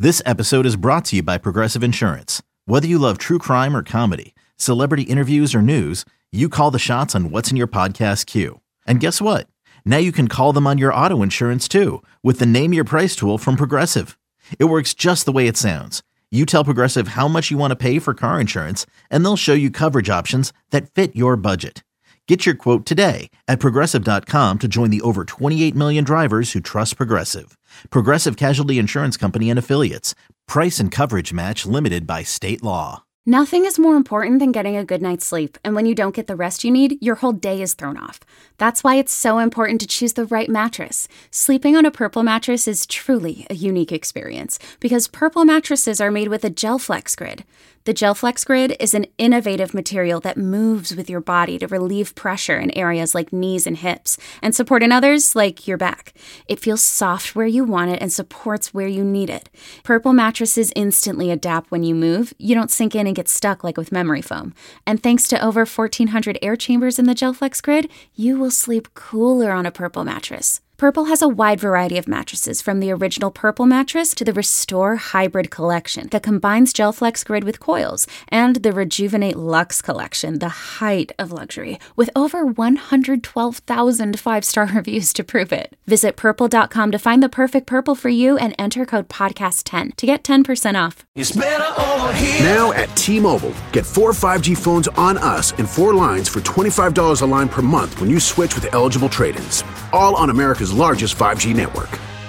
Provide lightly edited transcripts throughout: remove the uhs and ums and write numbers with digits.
This episode is brought to you by Progressive Insurance. Whether you love true crime or comedy, celebrity interviews or news, you call the shots on what's in your podcast queue. And guess what? Now you can call them on your auto insurance too with the Name Your Price tool from Progressive. It works just the way it sounds. You tell Progressive how much you want to pay for car insurance, and they'll show you coverage options that fit your budget. Get your quote today at Progressive.com to join the over 28 million drivers who trust Progressive. Progressive Casualty Insurance Company and Affiliates. Price and coverage match limited by state law. Nothing is more important than getting a good night's sleep, and when you don't get the rest you need, your whole day is thrown off. That's why it's so important to choose the right mattress. Sleeping on a Purple mattress is truly a unique experience because Purple mattresses are made with a GelFlex Grid. The GelFlex Grid is an innovative material that moves with your body to relieve pressure in areas like knees and hips and support in others like your back. It feels soft where you want it and supports where you need it. Purple mattresses instantly adapt when you move. You don't sink in and get stuck like with memory foam. And thanks to over 1,400 air chambers in the GelFlex Grid, you will sleep cooler on a Purple mattress. Purple has a wide variety of mattresses, from the original Purple mattress to the Restore Hybrid collection that combines GelFlex Grid with coils, and the Rejuvenate Luxe collection, the height of luxury, with over 112,000 five-star reviews to prove it. Visit Purple.com to find the perfect Purple for you and enter code podcast10 to get 10% off. It's better over here. Now at T-Mobile, get 4 5G phones on us and 4 lines for $25 a line per month when you switch with eligible trade-ins. All on America's largest 5G network.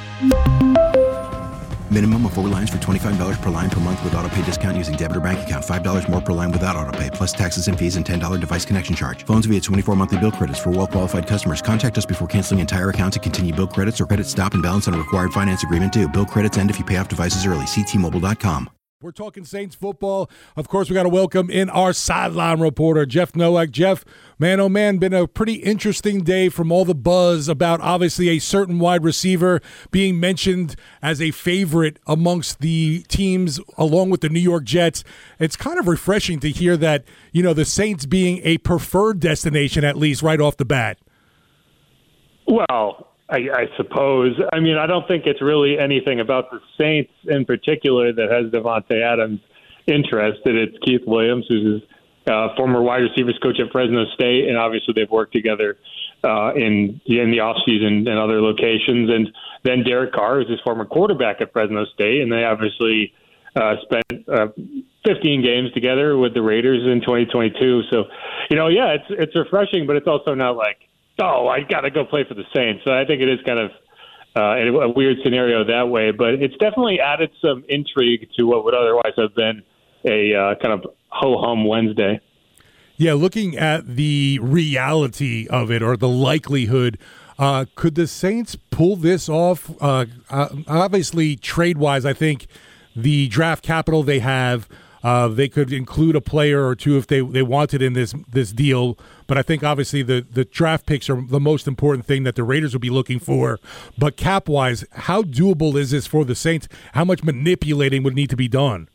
Minimum of 4 lines for $25 per line per month with autopay discount using debit or bank account. $5 more per line without autopay, plus taxes and fees and $10 device connection charge. Phones via 24 monthly bill credits for well-qualified customers. Contact us before canceling entire account to continue bill credits or credit stop and balance on a required finance agreement due. Bill credits end if you pay off devices early. See T-Mobile.com. We're talking Saints football. Of course, we got to welcome in our sideline reporter, Jeff Nowak. Jeff, man, oh man, been a pretty interesting day from all the buzz about obviously a certain wide receiver being mentioned as a favorite amongst the teams along with the New York Jets. It's kind of refreshing to hear that, you know, the Saints being a preferred destination, at least right off the bat. Well, I suppose. I mean, I don't think it's really anything about the Saints in particular that has Davante Adams interested. It's Keith Williams, who's former wide receivers coach at Fresno State, and obviously they've worked together in the offseason and other locations. And then Derek Carr, who's his former quarterback at Fresno State, and they obviously spent 15 games together with the Raiders in 2022. So, you know, yeah, it's refreshing, but it's also not like, oh, I got to go play for the Saints. So I think it is kind of a weird scenario that way, but it's definitely added some intrigue to what would otherwise have been a kind of ho-hum Wednesday. Yeah, looking at the reality of it or the likelihood, could the Saints pull this off? Obviously, trade-wise, I think the draft capital they have, they could include a player or two if they wanted in this deal. But I think obviously the draft picks are the most important thing that the Raiders will be looking for. But cap-wise, how doable is this for the Saints? How much manipulating would need to be done?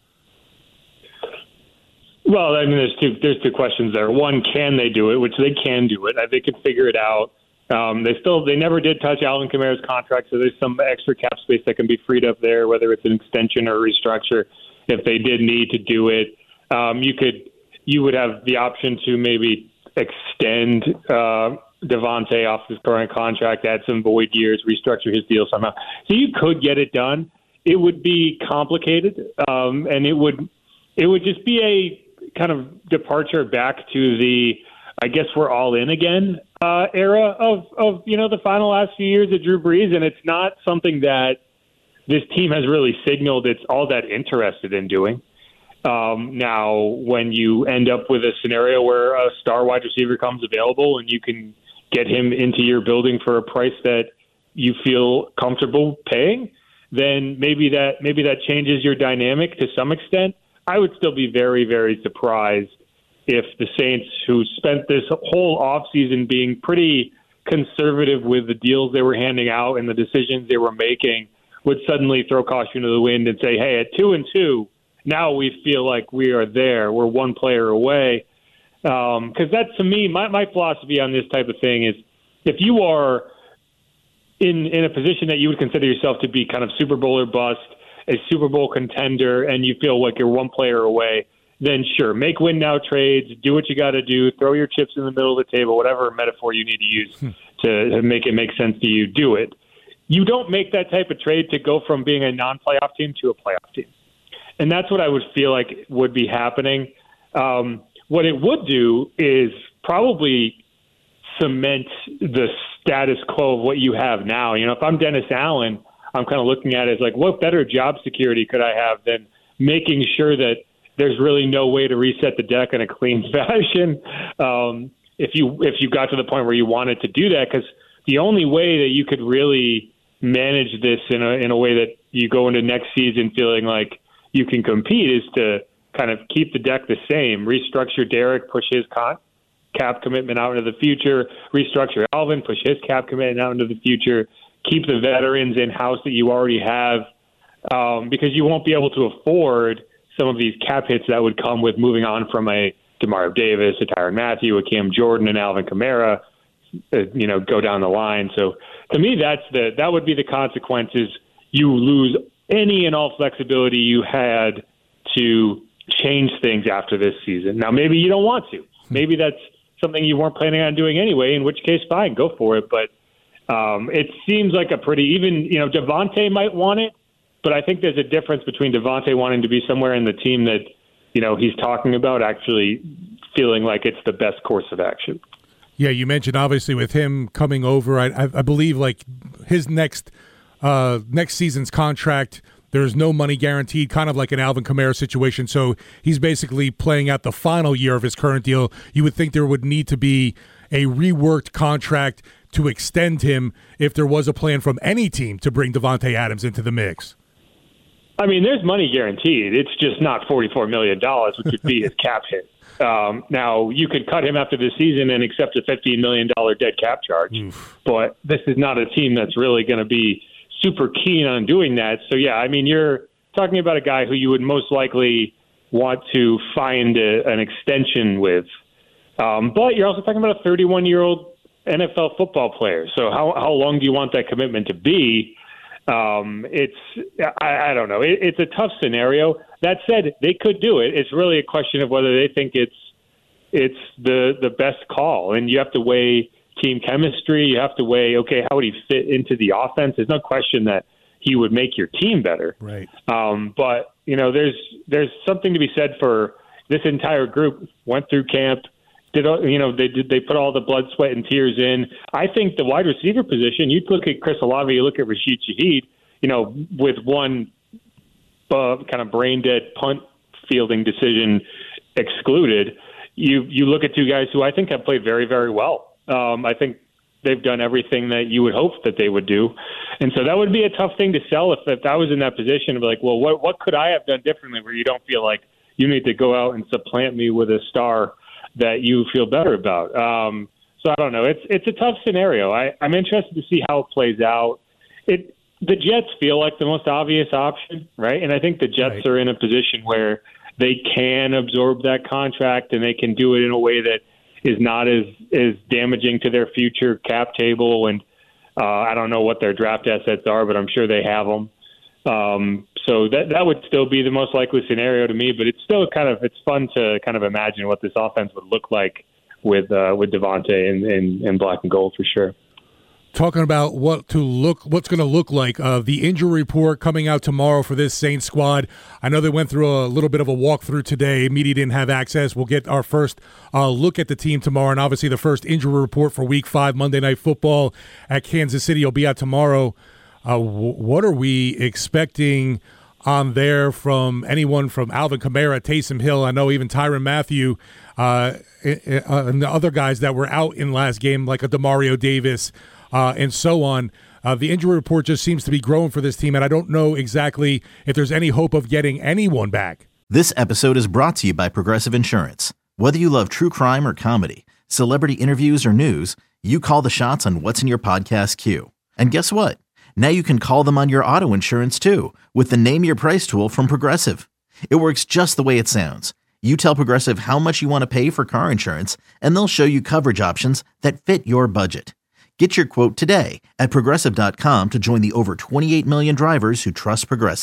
Well, I mean, there's two questions there. One, can they do it? Which they can do it. They can figure it out. They never did touch Alvin Kamara's contract, so there's some extra cap space that can be freed up there, whether it's an extension or a restructure. If they did need to do it, you would have the option to maybe extend Davante off his current contract, add some void years, restructure his deal somehow. So you could get it done. It would be complicated, and it would just be a kind of departure back to the, I guess we're all in again era of the final last few years of Drew Brees, and it's not something that this team has really signaled it's all that interested in doing. Now, when you end up with a scenario where a star wide receiver comes available and you can get him into your building for a price that you feel comfortable paying, then maybe that changes your dynamic to some extent. I would still be very, very surprised if the Saints, who spent this whole offseason being pretty conservative with the deals they were handing out and the decisions they were making, would suddenly throw caution to the wind and say, hey, at 2-2, now we feel like we are there. We're one player away. Because that, to me, my philosophy on this type of thing is, if you are in a position that you would consider yourself to be kind of Super Bowl or bust, a Super Bowl contender and you feel like you're one player away, then sure, make win now trades, do what you got to do, throw your chips in the middle of the table, whatever metaphor you need to use to make it make sense to you, do it. You don't make that type of trade to go from being a non-playoff team to a playoff team. And that's what I would feel like would be happening. What it would do is probably cement the status quo of what you have now. You know, if I'm Dennis Allen, I'm kind of looking at it as like, what better job security could I have than making sure that there's really no way to reset the deck in a clean fashion if you got to the point where you wanted to do that, because the only way that you could really manage this in a way that you go into next season feeling like you can compete is to kind of keep the deck the same, restructure Derek, push his cap commitment out into the future, restructure Alvin, push his cap commitment out into the future, keep the veterans in-house that you already have, because you won't be able to afford some of these cap hits that would come with moving on from a Demario Davis, a Tyrann Mathieu, a Cam Jordan, and Alvin Kamara, go down the line. So to me, that would be the consequences. You lose any and all flexibility you had to change things after this season. Now, maybe you don't want to. Maybe that's something you weren't planning on doing anyway, in which case, fine, go for it. But it seems like a pretty even, Devontae might want it, but I think there's a difference between Devontae wanting to be somewhere in the team that, he's talking about actually feeling like it's the best course of action. Yeah, you mentioned obviously with him coming over, I believe like his next season's contract, there's no money guaranteed, kind of like an Alvin Kamara situation. So he's basically playing out the final year of his current deal. You would think there would need to be a reworked contract to extend him if there was a plan from any team to bring Davante Adams into the mix. I mean, there's money guaranteed. It's just not $44 million, which would be his cap hit. Now, you could cut him after the season and accept a $15 million dead cap charge. But this is not a team that's really going to be super keen on doing that. So, yeah, I mean, you're talking about a guy who you would most likely want to find an extension with. But you're also talking about a 31-year-old NFL football player. So how long do you want that commitment to be? I don't know. It's a tough scenario. That said, they could do it. It's really a question of whether they think it's the best call. And you have to weigh team chemistry. You have to weigh, okay, how would he fit into the offense? There's no question that he would make your team better. Right. But, there's something to be said for this entire group went through camp. They put all the blood, sweat, and tears in. I think the wide receiver position, you'd look at Chris Olave, you look at Rashid Shaheed, with one kind of brain-dead punt fielding decision excluded, you look at two guys who I think have played very, very well. I think they've done everything that you would hope that they would do. And so that would be a tough thing to sell if I was in that position of like, well, what could I have done differently where you don't feel like you need to go out and supplant me with a star that you feel better about. So I don't know. It's a tough scenario. I'm interested to see how it plays out. The Jets feel like the most obvious option, right? And I think the Jets are in a position where they can absorb that contract and they can do it in a way that is not as damaging to their future cap table. And I don't know what their draft assets are, but I'm sure they have them. So that would still be the most likely scenario to me, but it's still it's fun to kind of imagine what this offense would look like with Davante in black and gold for sure. Talking about what's going to look like, the injury report coming out tomorrow for this Saints squad. I know they went through a little bit of a walkthrough today. Media didn't have access. We'll get our first look at the team tomorrow, and obviously the first injury report for Week 5 Monday Night Football at Kansas City will be out tomorrow. What are we expecting on there from anyone from Alvin Kamara, Taysom Hill? I know even Tyrann Mathieu and the other guys that were out in last game, like a Demario Davis and so on. The injury report just seems to be growing for this team, and I don't know exactly if there's any hope of getting anyone back. This episode is brought to you by Progressive Insurance. Whether you love true crime or comedy, celebrity interviews or news, you call the shots on what's in your podcast queue. And guess what? Now you can call them on your auto insurance too with the Name Your Price tool from Progressive. It works just the way it sounds. You tell Progressive how much you want to pay for car insurance, and they'll show you coverage options that fit your budget. Get your quote today at Progressive.com to join the over 28 million drivers who trust Progressive.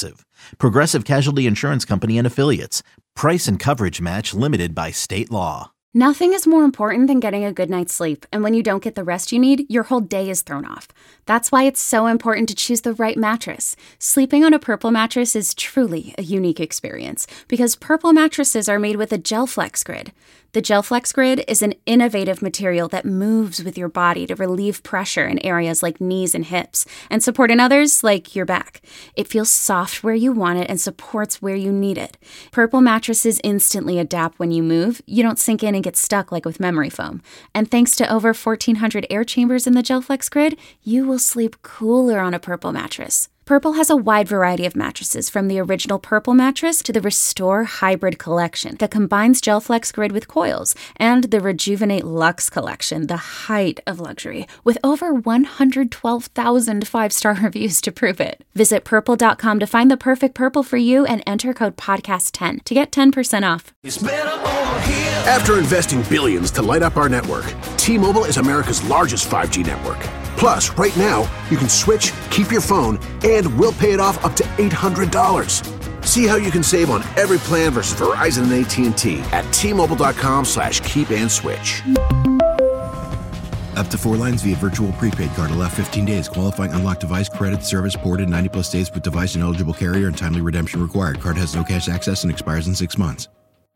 Progressive Casualty Insurance Company and Affiliates. Price and coverage match limited by state law. Nothing is more important than getting a good night's sleep, and when you don't get the rest you need, your whole day is thrown off. That's why it's so important to choose the right mattress. Sleeping on a Purple mattress is truly a unique experience, because Purple mattresses are made with a GelFlex Grid. The GelFlex Grid is an innovative material that moves with your body to relieve pressure in areas like knees and hips, and support in others like your back. It feels soft where you want it and supports where you need it. Purple mattresses instantly adapt when you move. You don't sink in and get stuck like with memory foam. And thanks to over 1,400 air chambers in the GelFlex Grid, you will sleep cooler on a Purple mattress. Purple has a wide variety of mattresses, from the original Purple mattress to the Restore Hybrid collection that combines GelFlex Grid with coils, and the Rejuvenate Luxe collection, the height of luxury, with over 112,000 five-star reviews to prove it. Visit purple.com to find the perfect Purple for you and enter code podcast10 to get 10% off. After investing billions to light up our network, T-Mobile is America's largest 5G network. Plus, right now, you can switch, keep your phone, and we'll pay it off up to $800. See how you can save on every plan versus Verizon and AT&T at T-Mobile.com/keep-and-switch. Up to 4 lines via virtual prepaid card. Allow 15 days. Qualifying unlocked device credit service ported 90-plus days with device and eligible carrier and timely redemption required. Card has no cash access and expires in 6 months.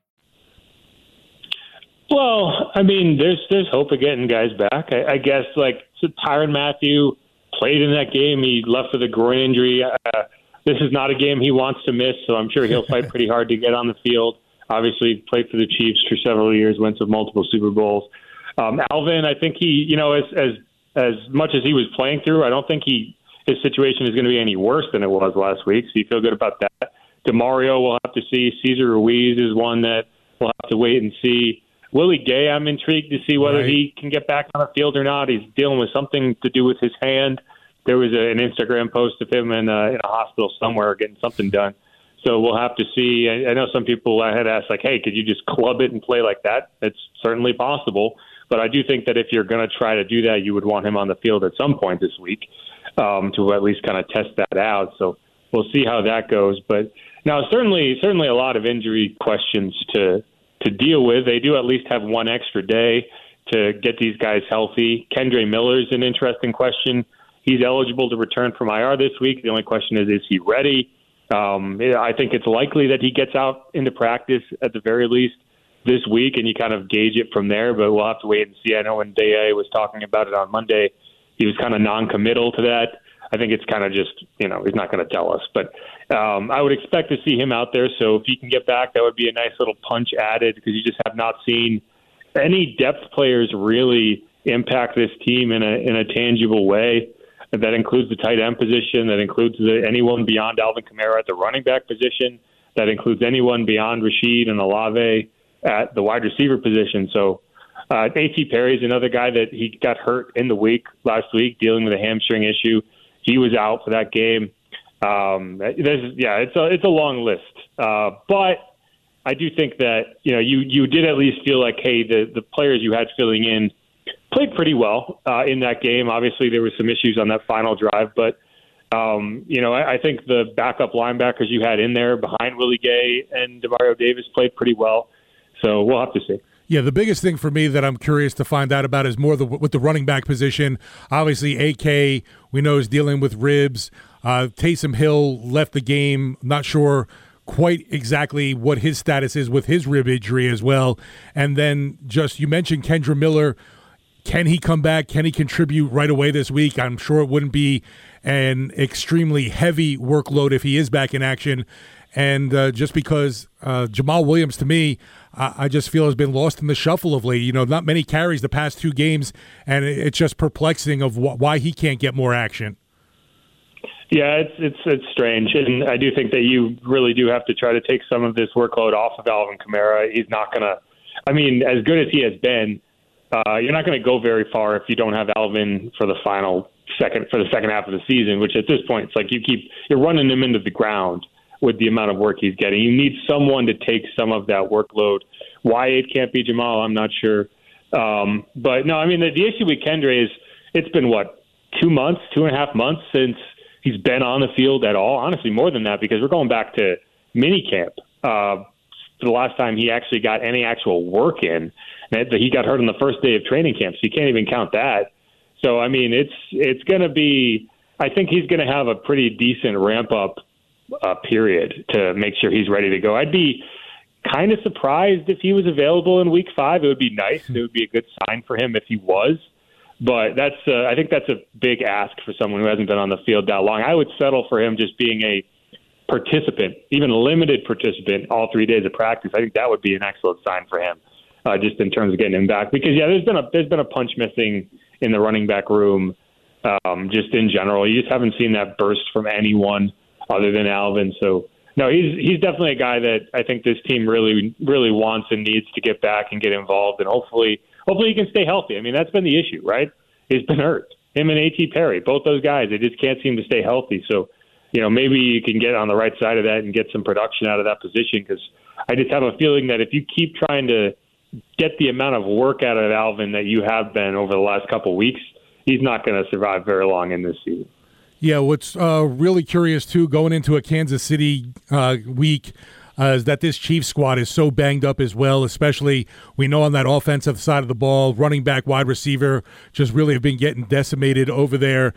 Well, I mean, there's hope of getting guys back. I guess, like, so Tyrann Mathieu played in that game. He left with a groin injury. This is not a game he wants to miss, so I'm sure he'll fight pretty hard to get on the field. Obviously, played for the Chiefs for several years, went to multiple Super Bowls. Alvin, I think he, as much as he was playing through, I don't think his situation is going to be any worse than it was last week, so you feel good about that. DeMario, we'll have to see. Cesar Ruiz is one that we'll have to wait and see. Willie Gay, I'm intrigued to see whether he can get back on the field or not. He's dealing with something to do with his hand. There was an Instagram post of him in a hospital somewhere getting something done. So we'll have to see. I know some people had asked, like, hey, could you just club it and play like that? It's certainly possible. But I do think that if you're going to try to do that, you would want him on the field at some point this week to at least kind of test that out. So we'll see how that goes. But now, certainly a lot of injury questions to deal with. They do at least have one extra day to get these guys healthy. Kendre Miller's an interesting question. He's eligible to return from IR this week. The only question is he ready? I think it's likely that he gets out into practice at the very least this week, and you kind of gauge it from there, but we'll have to wait and see. I know when Deye was talking about it on Monday, he was kind of non-committal to that. I think it's kind of just, he's not going to tell us. But I would expect to see him out there. So if he can get back, that would be a nice little punch added, because you just have not seen any depth players really impact this team in a tangible way. That includes the tight end position. That includes anyone beyond Alvin Kamara at the running back position. That includes anyone beyond Rashid and Olave at the wide receiver position. So A.T. Perry is another guy that he got hurt in the week last week, dealing with a hamstring issue. He was out for that game. It's a long list. But I do think that, you did at least feel like, hey, the players you had filling in played pretty well in that game. Obviously, there were some issues on that final drive, but I think the backup linebackers you had in there behind Willie Gay and Demario Davis played pretty well. So we'll have to see. Yeah, the biggest thing for me that I'm curious to find out about is more with the running back position. Obviously, AK, we know, is dealing with ribs. Taysom Hill left the game. Not sure quite exactly what his status is with his rib injury as well. And then you mentioned Kendre Miller. Can he come back? Can he contribute right away this week? I'm sure it wouldn't be an extremely heavy workload if he is back in action. And just because Jamal Williams, to me, I just feel has been lost in the shuffle of late. Not many carries the past 2 games, and it's just perplexing of why he can't get more action. Yeah, it's strange, and I do think that you really do have to try to take some of this workload off of Alvin Kamara. He's not going to – I mean, as good as he has been, you're not going to go very far if you don't have Alvin for the second half of the season, which at this point, it's like you're running him into the ground with the amount of work he's getting. You need someone to take some of that workload. Why it can't be Jamal, I'm not sure. But no, I mean, the issue with Kendre is it's been, 2.5 months since he's been on the field at all. Honestly, more than that, because we're going back to minicamp. The last time he actually got any actual work in, he got hurt on the first day of training camp, so you can't even count that. So, I mean, it's going to be – I think he's going to have a pretty decent ramp-up period to make sure he's ready to go. I'd be kind of surprised if he was available in Week 5. It would be nice. It would be a good sign for him if he was. But I think that's a big ask for someone who hasn't been on the field that long. I would settle for him just being a participant, even a limited participant, all 3 days of practice. I think that would be an excellent sign for him, just in terms of getting him back. Because there's been a punch missing in the running back room, just in general. You just haven't seen that burst from anyone other than Alvin. So no, he's definitely a guy that I think this team really, really wants and needs to get back and get involved, and hopefully he can stay healthy. I mean, that's been the issue, right? He's been hurt. Him and A.T. Perry, both those guys, they just can't seem to stay healthy. So, maybe you can get on the right side of that and get some production out of that position, because I just have a feeling that if you keep trying to get the amount of work out of Alvin that you have been over the last couple of weeks, he's not going to survive very long in this season. Yeah, what's really curious, too, going into a Kansas City week is that this Chiefs squad is so banged up as well, especially we know on that offensive side of the ball, running back, wide receiver, just really have been getting decimated over there.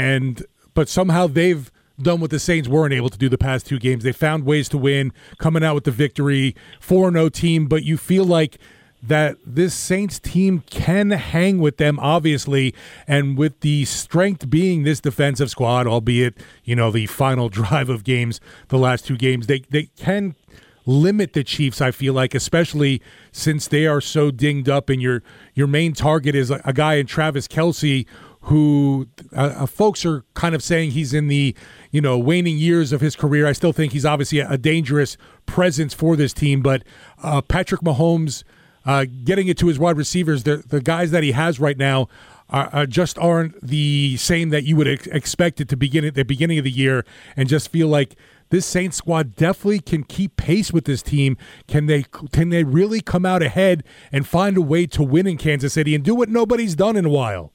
But somehow they've done what the Saints weren't able to do the past 2 games. They found ways to win, coming out with the victory, 4-0 team, but you feel like that this Saints team can hang with them, obviously, and with the strength being this defensive squad, albeit, the final drive of games, the last 2 games, they can limit the Chiefs, I feel like, especially since they are so dinged up, and your main target is a guy in Travis Kelce, who folks are kind of saying he's in the waning years of his career. I still think he's obviously a dangerous presence for this team, but Patrick Mahomes getting it to his wide receivers, the guys that he has right now just aren't the same that you would expect it to begin at the beginning of the year, and just feel like this Saints squad definitely can keep pace with this team. Can they really come out ahead and find a way to win in Kansas City and do what nobody's done in a while?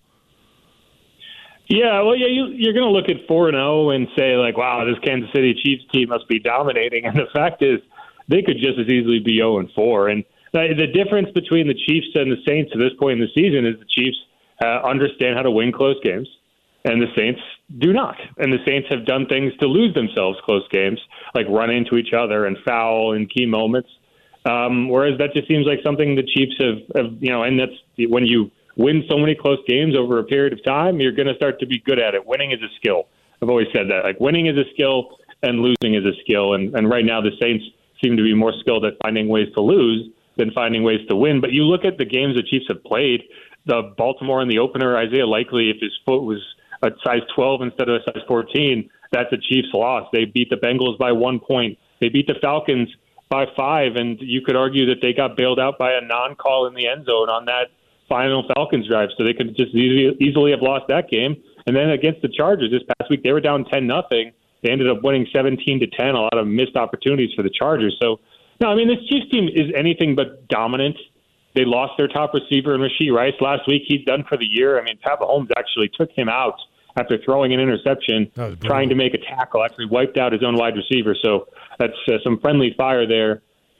Yeah, well, you're going to look at 4-0 and say, like, wow, this Kansas City Chiefs team must be dominating. And the fact is, they could just as easily be 0-4. And the difference between the Chiefs and the Saints at this point in the season is the Chiefs understand how to win close games, and the Saints do not. And the Saints have done things to lose themselves close games, like run into each other and foul in key moments. Whereas that just seems like something the Chiefs have and that's when you win so many close games over a period of time, you're going to start to be good at it. Winning is a skill. I've always said that. Like, winning is a skill and losing is a skill. And right now the Saints seem to be more skilled at finding ways to lose than finding ways to win. But you look at the games the Chiefs have played, the Baltimore in the opener, Isaiah Likely, if his foot was a size 12 instead of a size 14, that's a Chiefs loss. They beat the Bengals by 1 point. They beat the Falcons by 5, and you could argue that they got bailed out by a non-call in the end zone on that final Falcons drive, so they could just easily have lost that game. And then against the Chargers this past week, they were down 10-0. They ended up winning 17-10, a lot of missed opportunities for the Chargers. So, no, I mean, this Chiefs team is anything but dominant. They lost their top receiver in Rashee Rice last week. He's done for the year. I mean, Pat Mahomes actually took him out after throwing an interception, trying to make a tackle, actually wiped out his own wide receiver. So that's some friendly fire there.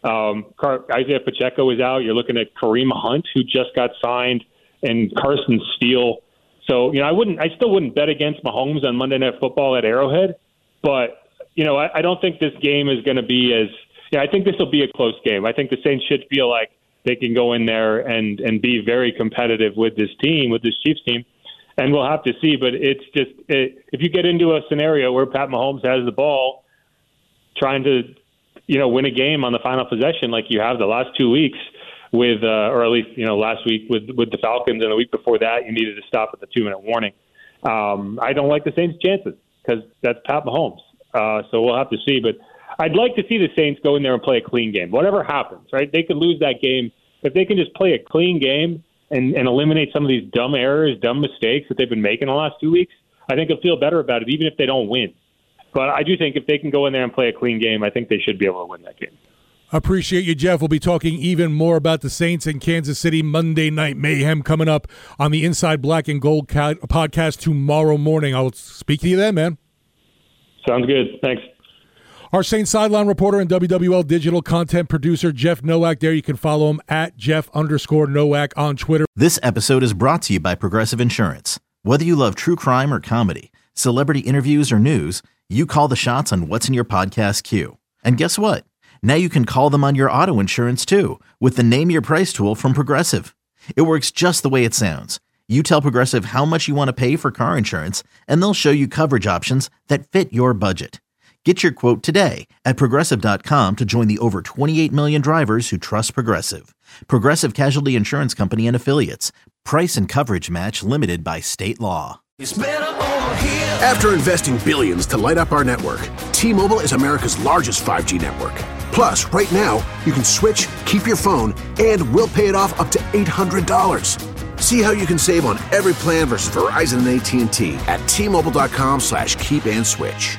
Isaiah Pacheco is out. You're looking at Kareem Hunt, who just got signed, and Carson Steele. So, I still wouldn't bet against Mahomes on Monday Night Football at Arrowhead, but, I don't think this game is going to be I think this will be a close game. I think the Saints should feel like they can go in there and be very competitive with this team, with this Chiefs team, and we'll have to see. But it's just, if you get into a scenario where Pat Mahomes has the ball trying to, win a game on the final possession like you have the last 2 weeks with, or at least, last week with the Falcons, and the week before that, you needed to stop at the 2-minute warning. I don't like the Saints' chances because that's Pat Mahomes. So we'll have to see. But I'd like to see the Saints go in there and play a clean game. Whatever happens, right? They could lose that game. If they can just play a clean game and eliminate some of these dumb errors, dumb mistakes that they've been making the last 2 weeks, I think they'll feel better about it, even if they don't win. But I do think if they can go in there and play a clean game, I think they should be able to win that game. Appreciate you, Jeff. We'll be talking even more about the Saints and Kansas City Monday Night Mayhem coming up on the Inside Black and Gold podcast tomorrow morning. I'll speak to you then, man. Sounds good. Thanks. Our Saints sideline reporter and WWL digital content producer, Jeff Nowak. There you can follow him at Jeff_Nowak on Twitter. This episode is brought to you by Progressive Insurance. Whether you love true crime or comedy, celebrity interviews or news, you call the shots on what's in your podcast queue. And guess what? Now you can call them on your auto insurance too with the Name Your Price tool from Progressive. It works just the way it sounds. You tell Progressive how much you want to pay for car insurance, and they'll show you coverage options that fit your budget. Get your quote today at Progressive.com to join the over 28 million drivers who trust Progressive. Progressive Casualty Insurance Company and Affiliates. Price and coverage match limited by state law. After investing billions to light up our network, T-Mobile is America's largest 5G network. Plus, right now, you can switch, keep your phone, and we'll pay it off up to $800. See how you can save on every plan versus Verizon and AT&T at T-Mobile.com/keep-and-switch.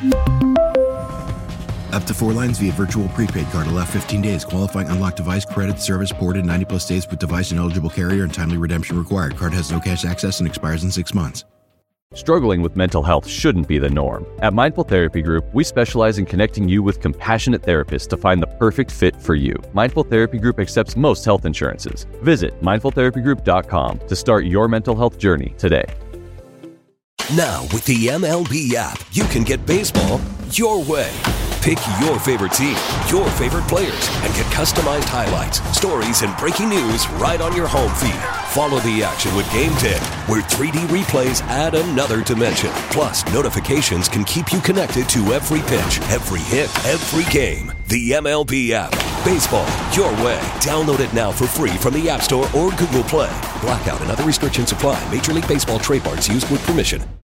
Up to 4 lines via virtual prepaid card. Allow 15 days. Qualifying unlocked device credit service ported 90-plus days with device and eligible carrier and timely redemption required. Card has no cash access and expires in 6 months. Struggling with mental health shouldn't be the norm. At Mindful Therapy Group, we specialize in connecting you with compassionate therapists to find the perfect fit for you. Mindful Therapy Group accepts most health insurances. Visit mindfultherapygroup.com to start your mental health journey today. Now, with the MLB app, you can get baseball your way. Pick your favorite team, your favorite players, and get customized highlights, stories, and breaking news right on your home feed. Follow the action with Game 10, where 3D replays add another dimension. Plus, notifications can keep you connected to every pitch, every hit, every game. The MLB app. Baseball your way. Download it now for free from the App Store or Google Play. Blackout and other restrictions apply. Major League Baseball trademarks used with permission.